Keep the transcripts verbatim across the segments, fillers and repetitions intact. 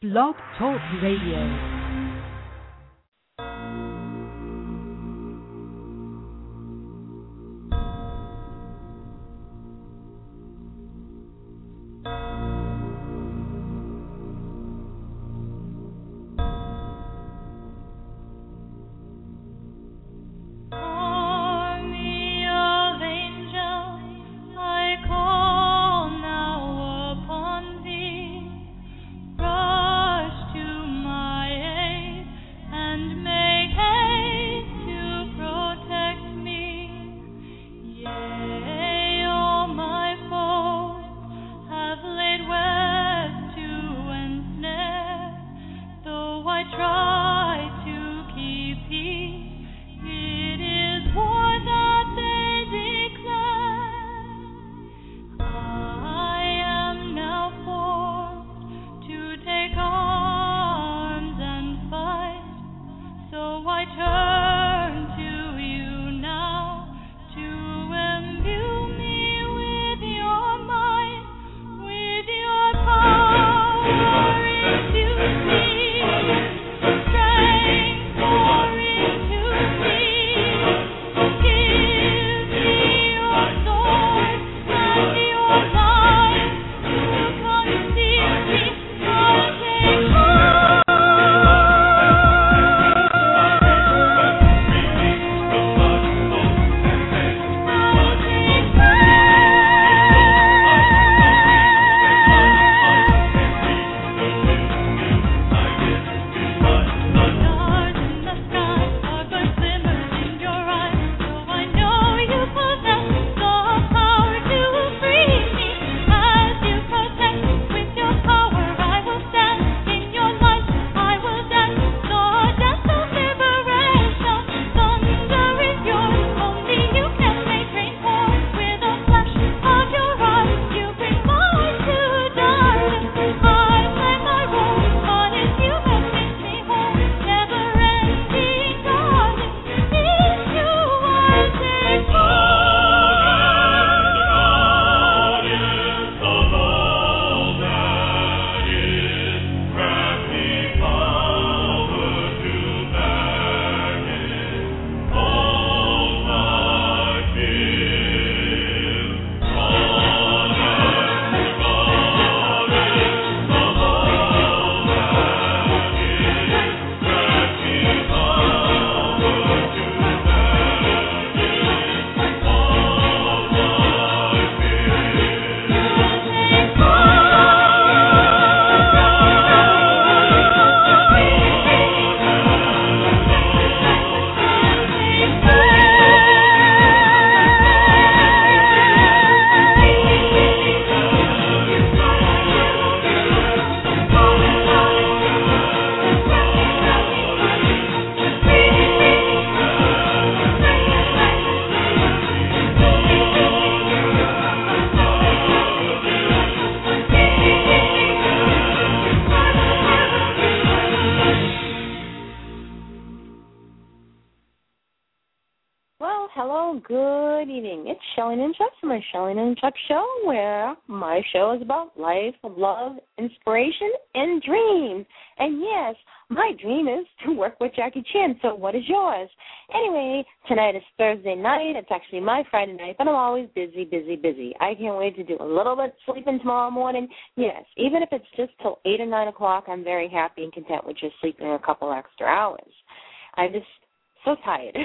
Blog Talk Radio. Shelley and Chuck Show, where my show is about life, love, inspiration, and dreams. And yes, my dream is to work with Jackie Chan, so what is yours? Anyway, tonight is Thursday night. It's actually my Friday night, but I'm always busy, busy, busy. I can't wait to do a little bit of sleeping tomorrow morning. Yes, even if it's just till eight or nine o'clock, I'm very happy and content with just sleeping a couple extra hours. I just so tired.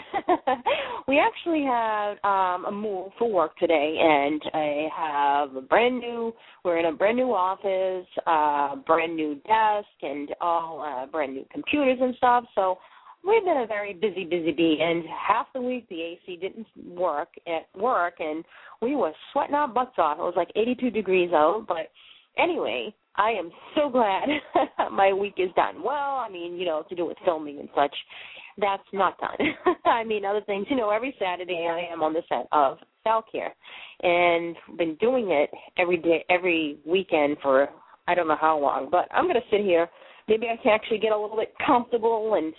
We actually had um, a move for work today, and I have a brand new, we're in a brand new office, uh, brand new desk, and all uh, brand new computers and stuff. So we've been a very busy, busy bee, and half the week the A C didn't work at work, and we were sweating our butts off. It was like eighty-two degrees out, but anyway, I am so glad my week is done. Well, I mean, you know, to do with filming and such. That's not done. I mean, other things, you know, every Saturday I am on the set of Salcare, and been doing it every day, every weekend for I don't know how long, but I'm going to sit here. Maybe I can actually get a little bit comfortable, and,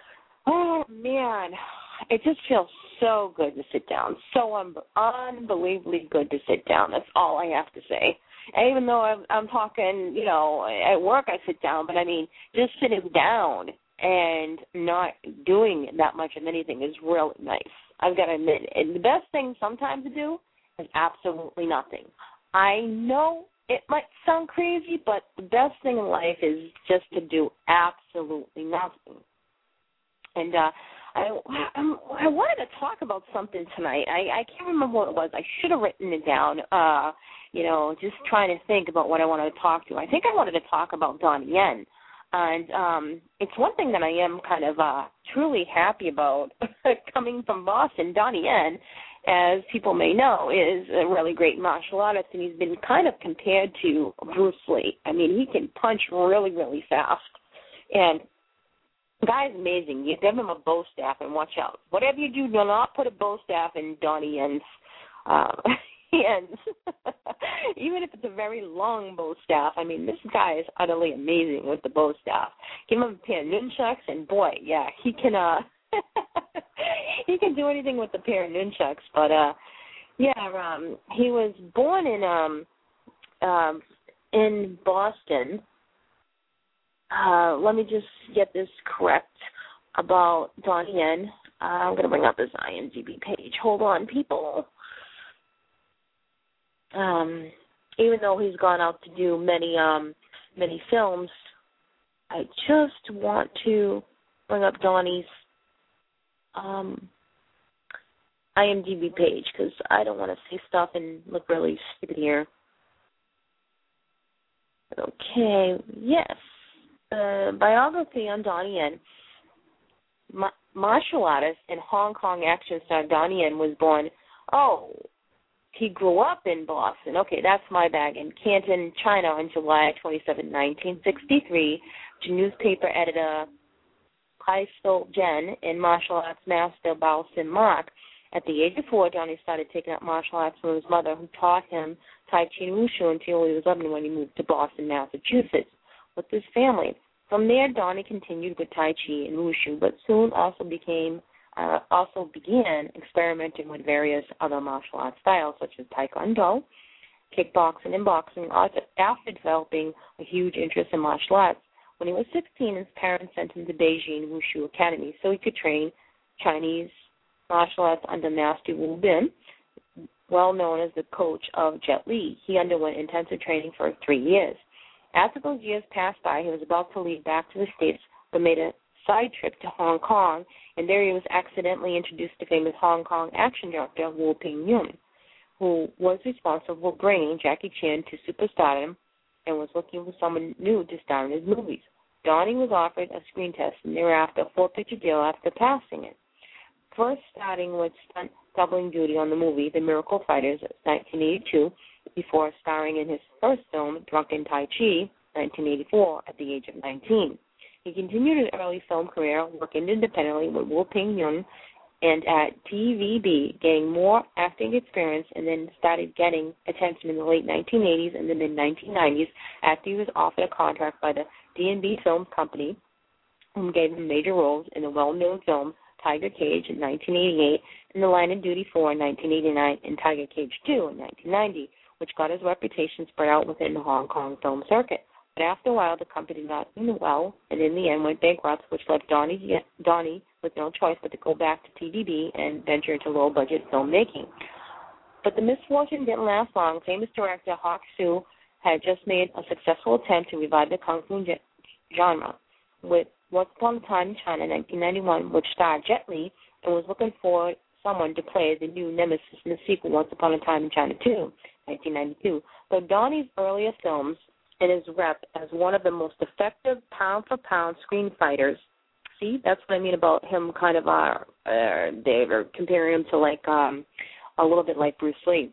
oh, man, it just feels so good to sit down, so un- unbelievably good to sit down. That's all I have to say. Even though I'm, I'm talking, you know, at work I sit down, but I mean, just sitting down and not doing that much of anything is really nice. I've got to admit, and the best thing sometimes to do is absolutely nothing. I know it might sound crazy, but the best thing in life is just to do absolutely nothing. And uh, I, I'm, I wanted to talk about something tonight. I, I can't remember what it was. I should have written it down, uh, you know, just trying to think about what I wanted to talk to. I think I wanted to talk about Donnie Yen. And um, it's one thing that I am kind of uh, truly happy about coming from Boston. Donnie Yen, as people may know, is a really great martial artist, and he's been kind of compared to Bruce Lee. I mean, he can punch really, really fast. And the guy's amazing. You give him a bow staff and watch out. Whatever you do, do not put a bow staff in Donnie Yen's uh, hands. Even if it's a very long bow staff. I mean, this guy is utterly amazing with the bow staff. Give him a pair of nunchucks, and boy, yeah, he can uh, he can do anything with the pair of nunchucks. But uh, yeah, um, he was born in um, um, in Boston. Uh, let me just get this correct about Donnie Yen. Uh, I'm going to bring up his I M D B page. Hold on, people. Um, even though he's gone out to do many, um, many films, I just want to bring up Donnie's um, I M D B page because I don't want to say stuff and look really stupid here. Okay, yes. Uh, biography on Donnie Yen. Ma- martial artist and Hong Kong action star Donnie Yen was born, oh, he grew up in Boston. Okay, that's my bag. In Canton, China on July twenty-seventh, nineteen sixty-three, to newspaper editor Kai So Jen and martial arts master Bao Sin Mark. At the age of four, Donnie started taking up martial arts from his mother, who taught him Tai Chi and Wushu until he was eleven when he moved to Boston, Massachusetts, with his family. From there, Donnie continued with Tai Chi and Wushu, but soon also became uh, also began experimenting with various other martial arts styles, such as Taekwondo, kickboxing, and boxing, after developing a huge interest in martial arts. When he was sixteen, his parents sent him to Beijing Wushu Academy so he could train Chinese martial arts under Master Wu Bin, well known as the coach of Jet Li. He underwent intensive training for three years. After those years passed by, he was about to leave back to the States, but made a side trip to Hong Kong, and there he was accidentally introduced to famous Hong Kong action director Wu Ping Yun, who was responsible for bringing Jackie Chan to superstardom and was looking for someone new to star in his movies. Donnie was offered a screen test and thereafter a four-picture deal after passing it. First starting with stunt doubling duty on the movie The Miracle Fighters, nineteen eighty-two, before starring in his first film, Drunken Tai Chi, nineteen eighty-four, at the age of nineteen. He continued his early film career, working independently with Wu Ping Yun and at T V B, getting more acting experience, and then started getting attention in the late nineteen eighties and the mid nineteen nineties after he was offered a contract by the D and B Film Company, whom gave him major roles in the well-known film Tiger Cage in nineteen eighty-eight, and The Line of Duty four in nineteen eighty-nine, and Tiger Cage two in nineteen ninety, which got his reputation spread out within the Hong Kong film circuit. But after a while, the company did not do well, and in the end went bankrupt, which left Donnie, Donnie with no choice but to go back to T V B and venture into low-budget filmmaking. But the misfortune didn't last long. Famous director Hawk Sue had just made a successful attempt to revive the kung fu genre with Once Upon a Time in China, nineteen ninety-one, which starred Jet Li, and was looking for someone to play the new nemesis in the sequel, Once Upon a Time in China two, nineteen ninety-two. Though Donnie's earlier films and his rep as one of the most effective pound-for-pound screen fighters, see, that's what I mean about him kind of, uh, uh, they were comparing him to like, um, a little bit like Bruce Lee.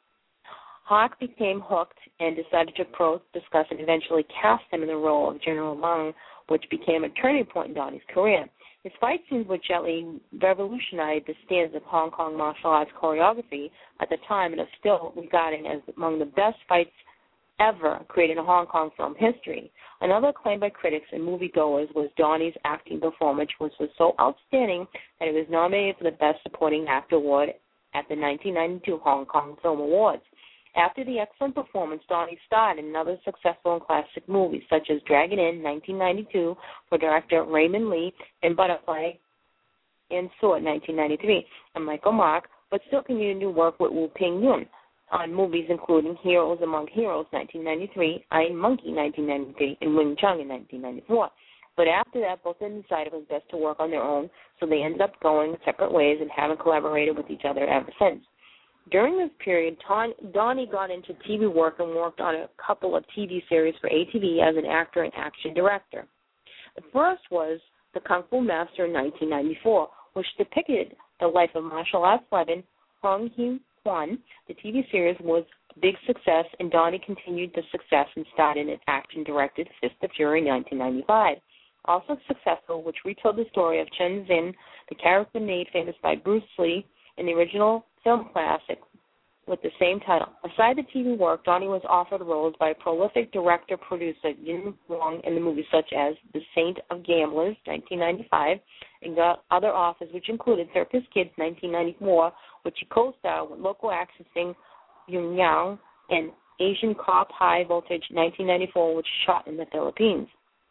Hawk became hooked and decided to approach, discuss, and eventually cast him in the role of General Meng, which became a turning point in Donnie's career. His fight scenes with Jet Li revolutionized the standards of Hong Kong martial arts choreography at the time and are still regarded as among the best fights ever created in Hong Kong film history. Another claim by critics and moviegoers was Donnie's acting performance, which was so outstanding that he was nominated for the Best Supporting Actor award at the nineteen ninety-two Hong Kong Film Awards. After the excellent performance, Donnie starred in other successful and classic movies, such as Dragon Inn, nineteen ninety-two, for director Raymond Lee, and Butterfly and Sword, nineteen ninety-three, and Michael Mark, but still continued to work with Wu Ping Yun on movies including Heroes Among Heroes, nineteen ninety-three, Iron Monkey, nineteen ninety-three, and Wing Chun in nineteen ninety-four. But after that, both of them decided it was best to work on their own, so they ended up going separate ways and haven't collaborated with each other ever since. During this period, Donnie got into T V work and worked on a couple of T V series for A T V as an actor and action director. The first was The Kung Fu Master in nineteen ninety-four, which depicted the life of martial arts legend Hung Hee Kwan. The T V series was a big success, and Donnie continued the success and starred in an action-directed Fist of Fury in nineteen ninety-five. Also successful, which retold the story of Chen Zin, the character made famous by Bruce Lee in the original film classic with the same title. Aside the T V work, Donnie was offered roles by prolific director-producer Yin Wong in the movies such as The Saint of Gamblers, nineteen ninety-five, and got other offers, which included Circus Kids, nineteen ninety-four, which he co-starred with local actor Sing Yung Yang, and Asian Cop High Voltage, nineteen ninety-four, which shot in the Philippines.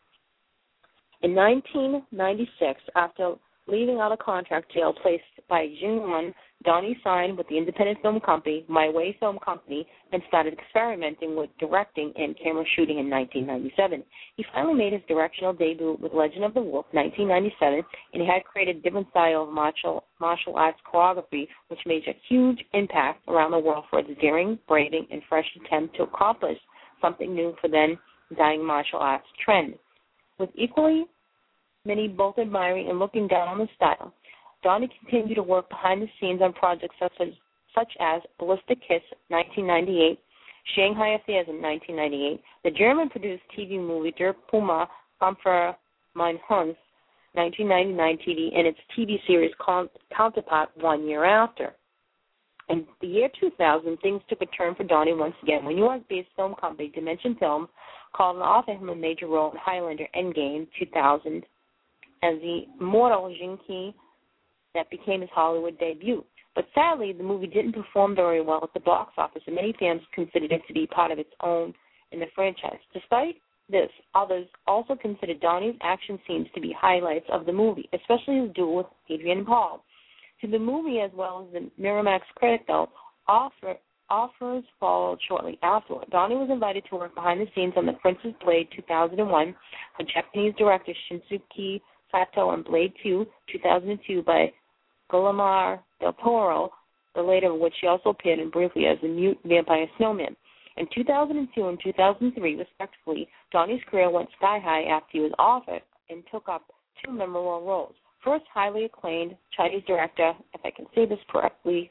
In nineteen ninety-six, after leaving out a contract deal placed by Jing Wan, Donnie signed with the independent film company, My Way Film Company, and started experimenting with directing and camera shooting in nineteen ninety-seven. He finally made his directional debut with Legend of the Wolf, nineteen ninety-seven, and he had created a different style of martial, martial arts choreography, which made a huge impact around the world for its daring, braving, and fresh attempt to accomplish something new for then dying martial arts trend. With equally many both admiring and looking down on the style, Donnie continued to work behind the scenes on projects such as, such as Ballistic Kiss, nineteen ninety-eight, Shanghai Affairs in nineteen ninety-eight, the German-produced T V movie Der Puma Kampfer mein Hund, nineteen ninety-nine T V, and its T V series counterpart one year after. In the year two thousand, things took a turn for Donnie once again when New York-based film company Dimension Films called and offered him a major role in Highlander Endgame two thousand as the immortal Jin Ki that became his Hollywood debut. But sadly, the movie didn't perform very well at the box office, and many fans considered it to be part of its own in the franchise. Despite this, others also considered Donnie's action scenes to be highlights of the movie, especially his duel with Adrian Paul. To the movie, as well as the Miramax credit, though, offer, offers followed shortly afterward. Donnie was invited to work behind the scenes on The Princess Blade two thousand one for Japanese director Shinsuke Sato, and Blade two, two thousand two by Guillermo del Toro, the later of which he also appeared in briefly as the mute vampire snowman. In two thousand two and two thousand three, respectively, Donnie's career went sky high after he was offered and took up two memorable roles. First, highly acclaimed Chinese director, if I can say this correctly,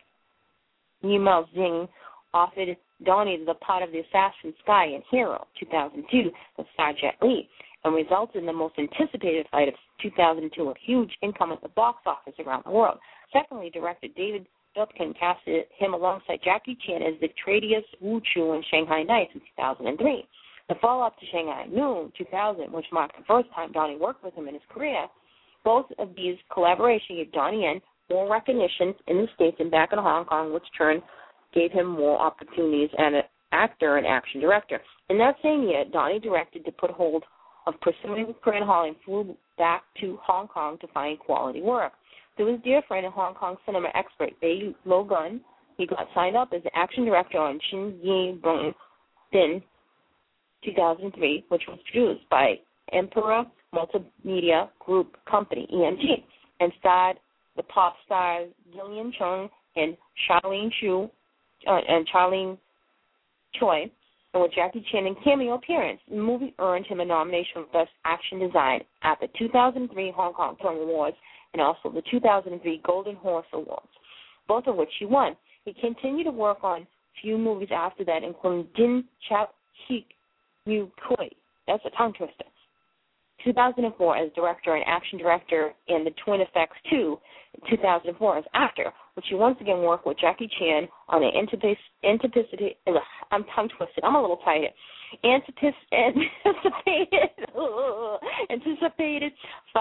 Yimou Zhang, offered Donnie the part of the assassin Sky in Hero, two thousand two, with Star Jet Li, and resulted in the most anticipated fight of two thousand two, a huge income at the box office around the world. Secondly, director David Dupkin casted him alongside Jackie Chan as Victradius Wu Chu in Shanghai Nights in two thousand three. The follow-up to Shanghai Noon, two thousand, which marked the first time Donnie worked with him in his career, both of these collaborations gave Donnie Yen more recognition in the States and back in Hong Kong, which turn gave him more opportunities as an actor and action director. In that same year, Donnie directed to put hold of pursuing a career in Hollywood and flew back to Hong Kong to find quality work. Through his dear friend and Hong Kong cinema expert, Bei Lo Gun, he got signed up as the action director on Chin Yi Bung Din two thousand three, which was produced by Emperor Multimedia Group Company, E M G, and starred the pop stars Gillian Chung and Charlene Chu uh, and Charlene Choi, and with Jackie Chan in cameo appearance. The movie earned him a nomination for Best Action Design at the two thousand three Hong Kong Film Awards and also the two thousand three Golden Horse Awards, both of which he won. He continued to work on a few movies after that, including Din Chap Hik Mu Koi. That's a tongue twister. two thousand four as director and action director in The Twin Effects two, two thousand four as actor, which he once again worked with Jackie Chan on an anticipated, I'm tongue twisted, I'm a little tired, anticipated, anticipated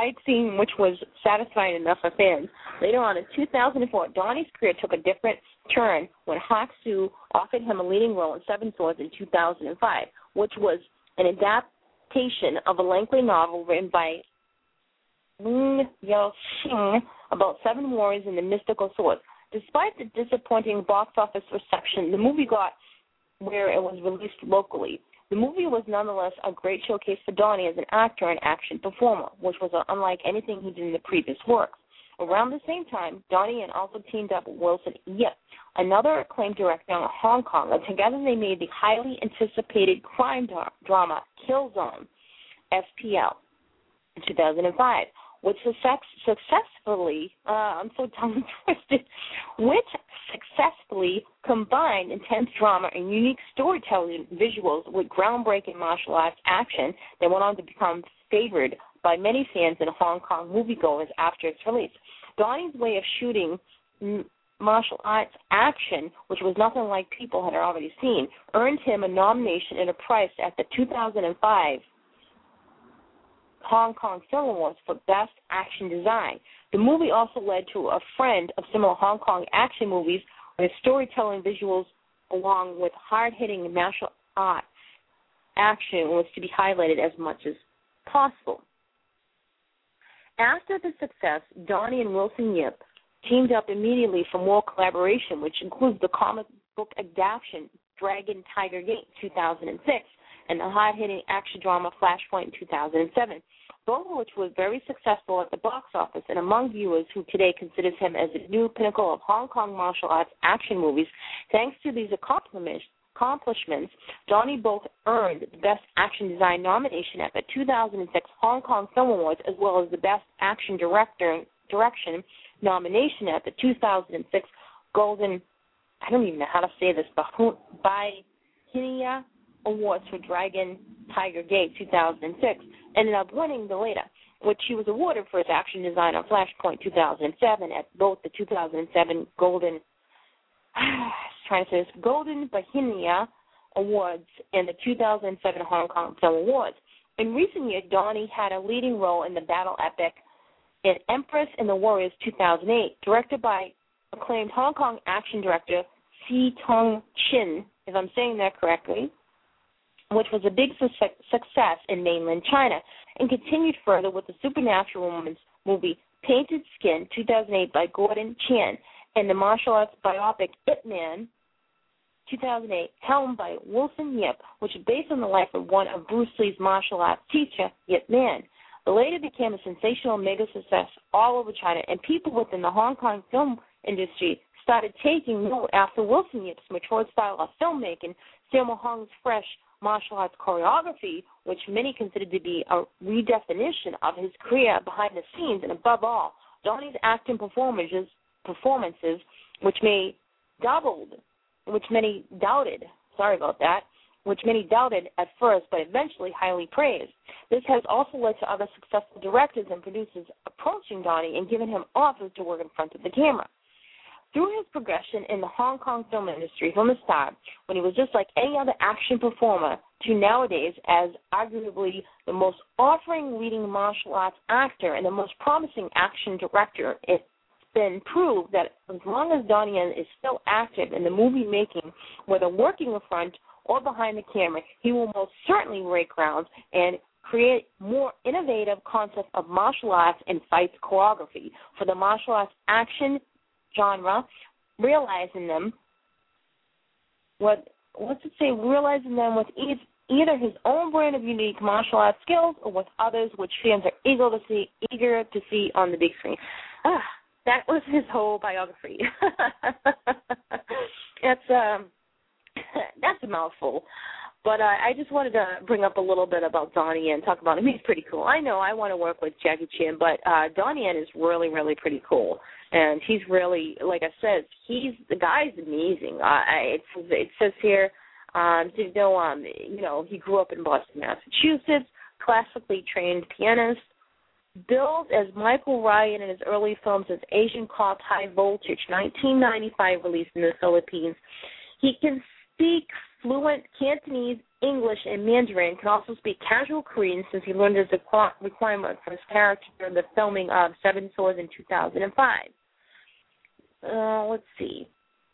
fight scene which was satisfying enough for fans. Later on in two thousand four, Donnie's career took a different turn when Hak-Soo offered him a leading role in Seven Swords in two thousand five, which was an adaptation of a lengthy novel written by Ling Yao-shing about seven warriors and the mystical swords. Despite the disappointing box office reception the movie got where it was released locally, the movie was nonetheless a great showcase for Donnie as an actor and action performer, which was unlike anything he did in the previous works. Around the same time, Donnie and also teamed up with Wilson Yip, another acclaimed director in Hong Kong, and together they made the highly anticipated crime drama Killzone, S P L, in two thousand five, which success, successfully, uh, I'm so tongue twisted, which successfully combined intense drama and unique storytelling visuals with groundbreaking martial arts action that went on to become favored by many fans and Hong Kong moviegoers after its release. Donnie's way of shooting martial arts action, which was nothing like people had already seen, earned him a nomination and a prize at the two thousand five Hong Kong Film Awards for Best Action Design. The movie also led to a trend of similar Hong Kong action movies where storytelling visuals along with hard-hitting martial art action was to be highlighted as much as possible. After the success, Donnie and Wilson Yip teamed up immediately for more collaboration, which includes the comic book adaptation Dragon Tiger Gate two thousand six and the hard-hitting action drama Flashpoint in two thousand seven, both of which were very successful at the box office and among viewers who today considers him as the new pinnacle of Hong Kong martial arts action movies. Thanks to these accomplishments, accomplishments, Donnie both earned the Best Action Design nomination at the two thousand six Hong Kong Film Awards as well as the Best Action Director Direction nomination at the two thousand six Golden, I don't even know how to say this, Baihinia Awards for Dragon Tiger Gate two thousand six, ended up winning the later, which he was awarded for his action design on Flashpoint two thousand seven at both the two thousand seven Golden trying to say this, Golden Baihinia Awards and the two thousand seven Hong Kong Film Awards. In recent years, Donnie had a leading role in the battle epic in Empress and the Warriors two thousand eight, directed by acclaimed Hong Kong action director Si Tong Chin, if I'm saying that correctly, which was a big su- success in mainland China, and continued further with the supernatural woman's movie Painted Skin, two thousand eight, by Gordon Chan, and the martial arts biopic Ip Man, two thousand eight, helmed by Wilson Yip, which is based on the life of one of Bruce Lee's martial arts teacher, Ip Man. The later became a sensational mega success all over China, and people within the Hong Kong film industry started taking note after Wilson Yip's mature style of filmmaking, Sammo Hung's fresh martial arts choreography, which many considered to be a redefinition of his career behind the scenes, and above all, Donnie's acting performances, performances which may doubled, which many doubted, sorry about that, which many doubted at first, but eventually highly praised. This has also led to other successful directors and producers approaching Donnie and giving him offers to work in front of the camera. Through his progression in the Hong Kong film industry from the start, when he was just like any other action performer, to nowadays as arguably the most offering leading martial arts actor and the most promising action director, it's been proved that as long as Donnie Yen is still active in the movie making, whether working in front or behind the camera, he will most certainly break grounds and create more innovative concepts of martial arts and fights choreography for the martial arts action genre, realizing them, what what's it say, realizing them with e- either his own brand of unique martial arts skills or with others which fans are eager to see, eager to see on the big screen. Ah, that was his whole biography. That's um, that's a mouthful. But uh, I just wanted to bring up a little bit about Donnie Yen and talk about him. He's pretty cool. I know I want to work with Jackie Chan, but uh, Donnie Yen is really, really pretty cool. And he's really, like I said, he's the guy's amazing. Uh, it, it says here, um, you know, um, you know, he grew up in Boston, Massachusetts, classically trained pianist, billed as Michael Ryan in his early films as Asian Cop High Voltage, nineteen ninety-five, released in the Philippines. He can speak fluent Cantonese, English, and Mandarin, can also speak casual Korean since he learned as a requirement for his character in the filming of Seven Swords in two thousand five. Uh, let's see.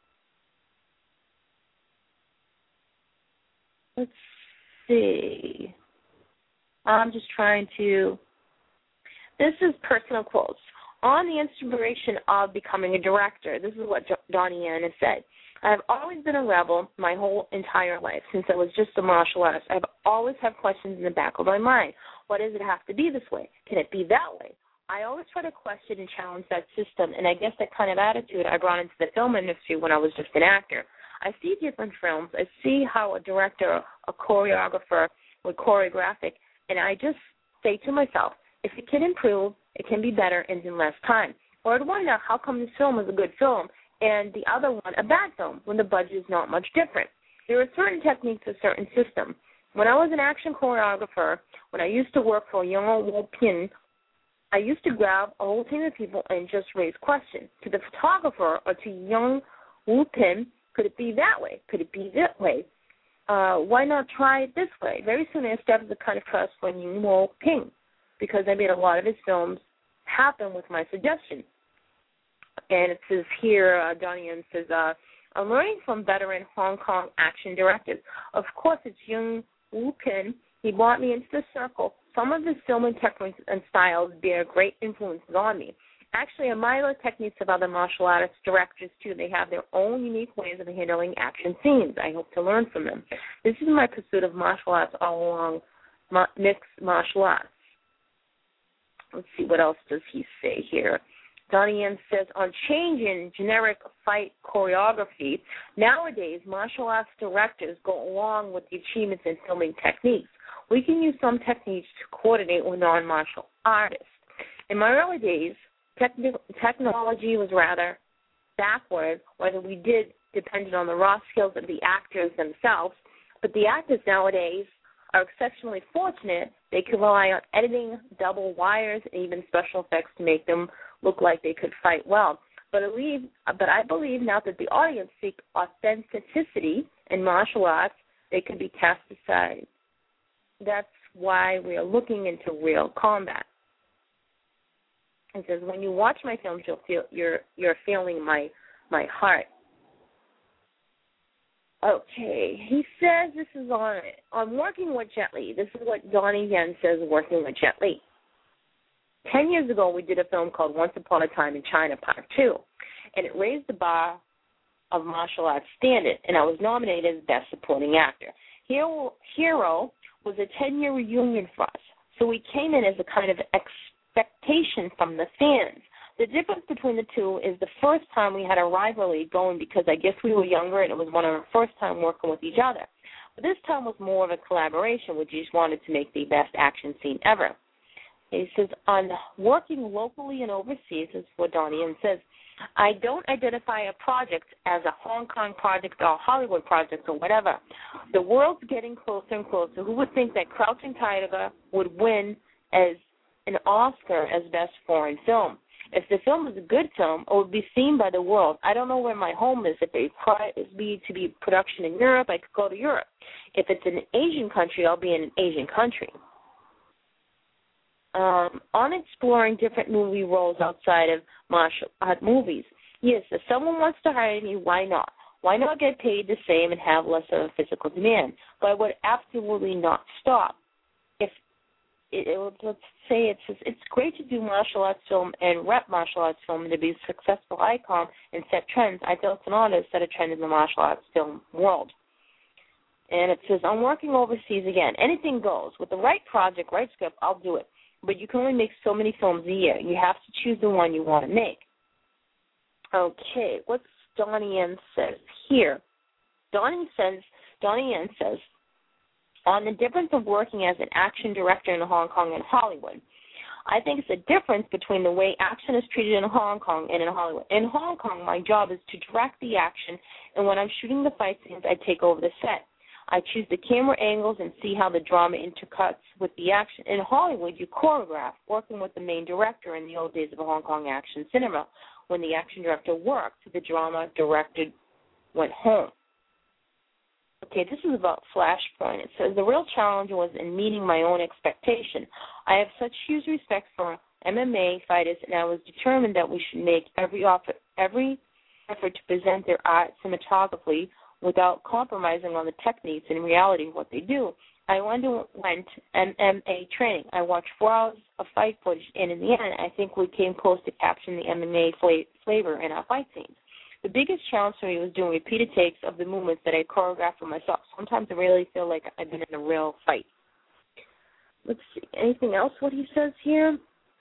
Let's see. I'm just trying to... This is personal quotes. On the inspiration of becoming a director, this is what Donnie Yen has said. I have always been a rebel my whole entire life. Since I was just a martial artist, I've always had questions in the back of my mind. Why does it have to be this way? Can it be that way? I always try to question and challenge that system, and I guess that kind of attitude I brought into the film industry when I was just an actor. I see different films. I see how a director, a choreographer would choreograph it, and I just say to myself, if it can improve, it can be better and in less time. Or I'd wonder how come this film is a good film and the other one a bad film when the budget is not much different. There are certain techniques, a certain system. When I was an action choreographer, when I used to work for Young Woo Pin, I used to grab a whole team of people and just raise questions. To the photographer or to Young Woo Pin, could it be that way? Could it be that way? Uh, why not try it this way? Very soon I established the kind of trust for Young Woo Pin because I made a lot of his films happen with my suggestions. And it says here, uh, Donnie Yen says, uh, I'm learning from veteran Hong Kong action directors. Of course, it's Young Woo Pin. He brought me into the circle. Some of his filming techniques and styles bear great influences on me. Actually, I admire the techniques of other martial artists directors, too. They have their own unique ways of handling action scenes. I hope to learn from them. This is my pursuit of martial arts all along, ma- mixed martial arts. Let's see, what else does he say here? Donnie Yen says, on changing generic fight choreography, nowadays martial arts directors go along with the achievements in filming techniques. We can use some techniques to coordinate with non-martial artists. In my early days, techni- technology was rather backward, whether we did depended on the raw skills of the actors themselves, but the actors nowadays are exceptionally fortunate. They can rely on editing, double wires, and even special effects to make them look like they could fight well. But I believe, but I believe now that the audience seek authenticity in martial arts, they can be cast aside. That's why we are looking into real combat. It says, when you watch my films, you'll feel you're you're feeling my my heart. Okay, he says this is on on working with Jet Li. This is what Donnie Yen says working with Jet Li. Ten years ago, we did a film called Once Upon a Time in China, Part Two, and it raised the bar of martial arts standard, and I was nominated as Best Supporting Actor. Hero, Hero was a ten-year reunion for us, so we came in as a kind of expectation from the fans. The difference between the two is the first time we had a rivalry going because I guess we were younger and it was one of our first time working with each other. But this time was more of a collaboration. We just wanted to make the best action scene ever. He says, on working locally and overseas, is what Donnie Yen says, I don't identify a project as a Hong Kong project or a Hollywood project or whatever. The world's getting closer and closer. Who would think that Crouching Tiger would win as an Oscar as Best Foreign Film? If the film is a good film, it would be seen by the world. I don't know where my home is. If it be to be production in Europe, I could go to Europe. If it's an Asian country, I'll be in an Asian country. Um, on exploring different movie roles outside of martial art movies. Yes, if someone wants to hire me, why not? Why not get paid the same and have less of a physical demand? But I would absolutely not stop. If it, it, let's say it's it's great to do martial arts film and rep martial arts film and to be a successful icon and set trends. I feel it's an honor to set a trend in the martial arts film world. And it says, I'm working overseas again. Anything goes. With the right project, right script, I'll do it. But you can only make so many films a year. You have to choose the one you want to make. Okay, what's Donnie Yen says here? Donnie says, Donnie Yen says, on the difference of working as an action director in Hong Kong and Hollywood. I think it's a difference between the way action is treated in Hong Kong and in Hollywood. In Hong Kong, my job is to direct the action, and when I'm shooting the fight scenes, I take over the set. I choose the camera angles and see how the drama intercuts with the action. In Hollywood, you choreograph, working with the main director in the old days of Hong Kong action cinema. When the action director worked, the drama directed went home. Okay, this is about Flashpoint. It says, the real challenge was in meeting my own expectation. I have such huge respect for M M A fighters, and I was determined that we should make every offer, every effort to present their art cinematographically without compromising on the techniques and reality of what they do. I underwent M M A training. I watched four hours of fight footage, and in the end, I think we came close to capturing the M M A fla- flavor in our fight scenes. The biggest challenge for me was doing repeated takes of the movements that I choreographed for myself. Sometimes I really feel like I've been in a real fight. Let's see. Anything else what he says here?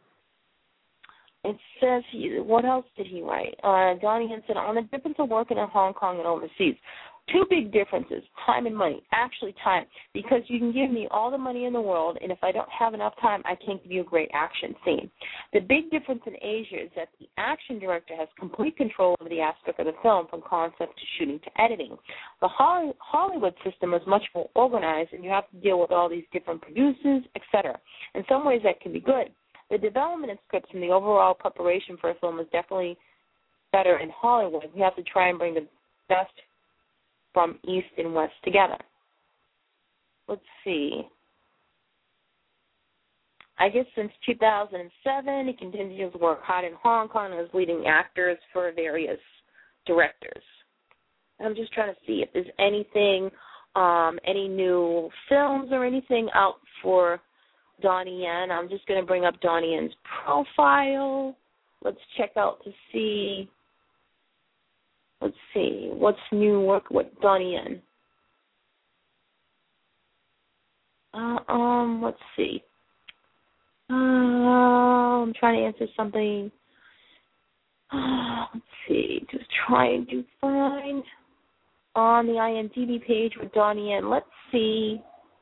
It says, he, what else did he write? Uh, Donnie Yen said, on the difference of working in Hong Kong and overseas. Two big differences, time and money. Actually, time, because you can give me all the money in the world, and if I don't have enough time, I can't give you a great action scene. The big difference in Asia is that the action director has complete control over the aspect of the film from concept to shooting to editing. The Hollywood system is much more organized, and you have to deal with all these different producers, et cetera. In some ways, that can be good. The development of scripts and the overall preparation for a film is definitely better in Hollywood. We have to try and bring the best from East and West together. Let's see. I guess since two thousand seven, he continues to work hard in Hong Kong as leading actors for various directors. I'm just trying to see if there's anything, um, any new films or anything out for Donnie Yen. I'm just going to bring up Donnie Yen's profile. Let's check out to see. Let's see. What's new work with Donnie Yen? Uh, um, let's see. Uh, I'm trying to answer something. Uh, let's see. Just trying to find on the IMDb page with Donnie Yen. Let's see.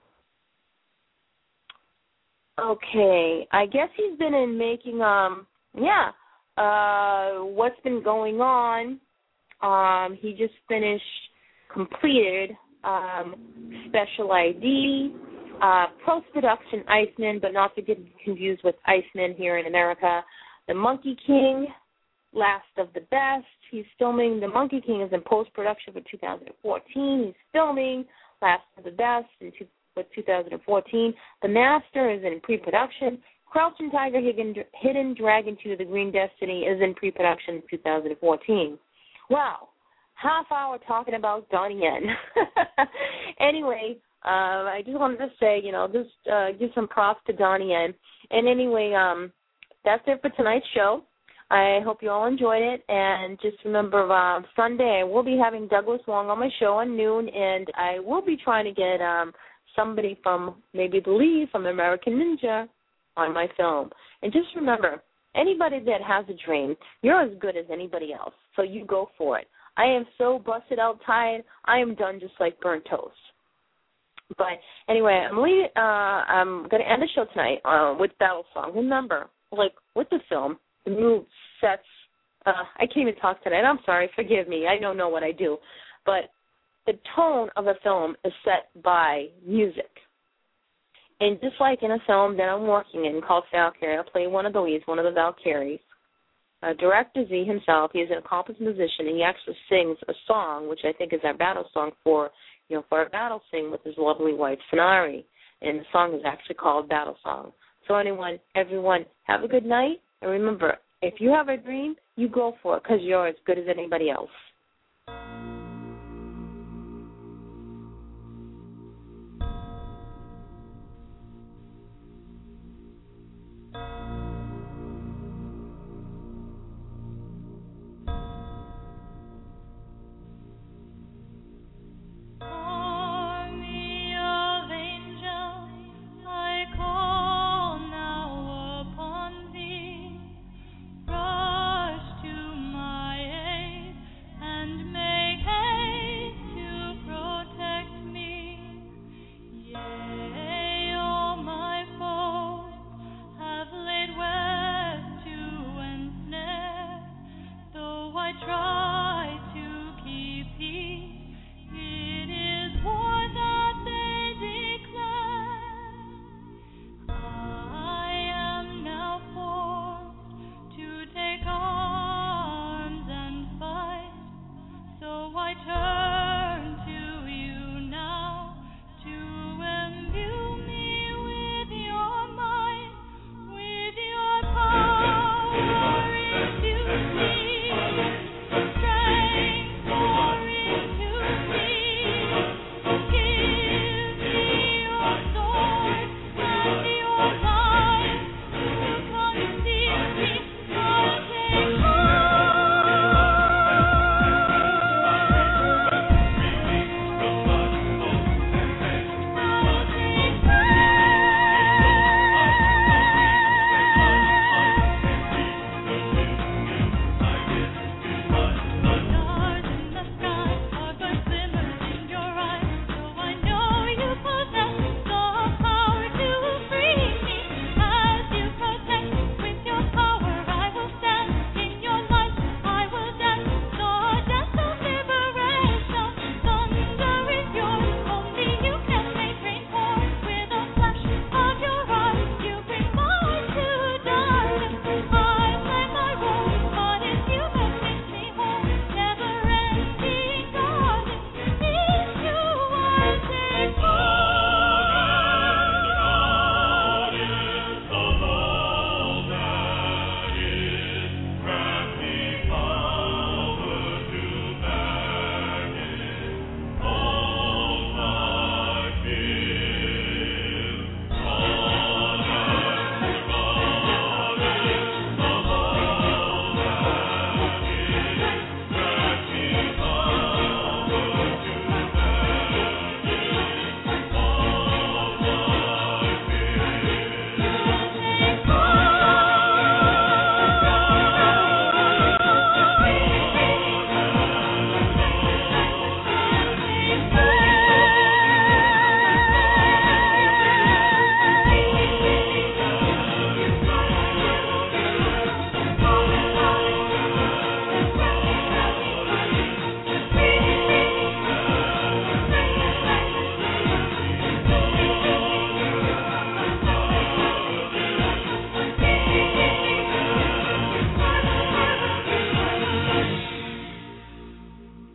Okay. I guess he's been in making, um, yeah, uh, what's been going on. Um, he just finished, completed um, Special I D, uh, post-production Iceman, but not to get confused with Iceman here in America. The Monkey King, Last of the Best. He's filming, The Monkey King is in post-production for two thousand fourteen. He's filming Last of the Best in two, with two thousand fourteen. The Master is in pre-production. Crouching Tiger, Hidden, Hidden Dragon two, The Green Destiny is in pre-production in two thousand fourteen. Wow, half hour talking about Donnie Yen. Anyway, uh, I just wanted to say, you know, just uh, give some props to Donnie Yen. And anyway, um, that's it for tonight's show. I hope you all enjoyed it. And just remember, uh, Sunday I will be having Douglas Wong on my show at noon, and I will be trying to get um, somebody from maybe the lead from American Ninja on my film. And just remember, anybody that has a dream, you're as good as anybody else, so you go for it. I am so busted out tired, I am done just like burnt toast. But anyway, I'm leaving, uh, I'm going to end the show tonight uh, with Battle Song. Remember, like with the film, the move sets, uh, I can't even talk tonight. I'm sorry, forgive me. I don't know what I do. But the tone of a film is set by music. And just like in a film that I'm working in called Valkyrie, I play one of the leads, one of the Valkyries. Uh, Director Z himself, he is an accomplished musician, and he actually sings a song, which I think is our battle song for, you know, for our battle sing with his lovely wife, Sonari. And the song is actually called Battle Song. So anyone, everyone, have a good night. And remember, if you have a dream, you go for it because you're as good as anybody else.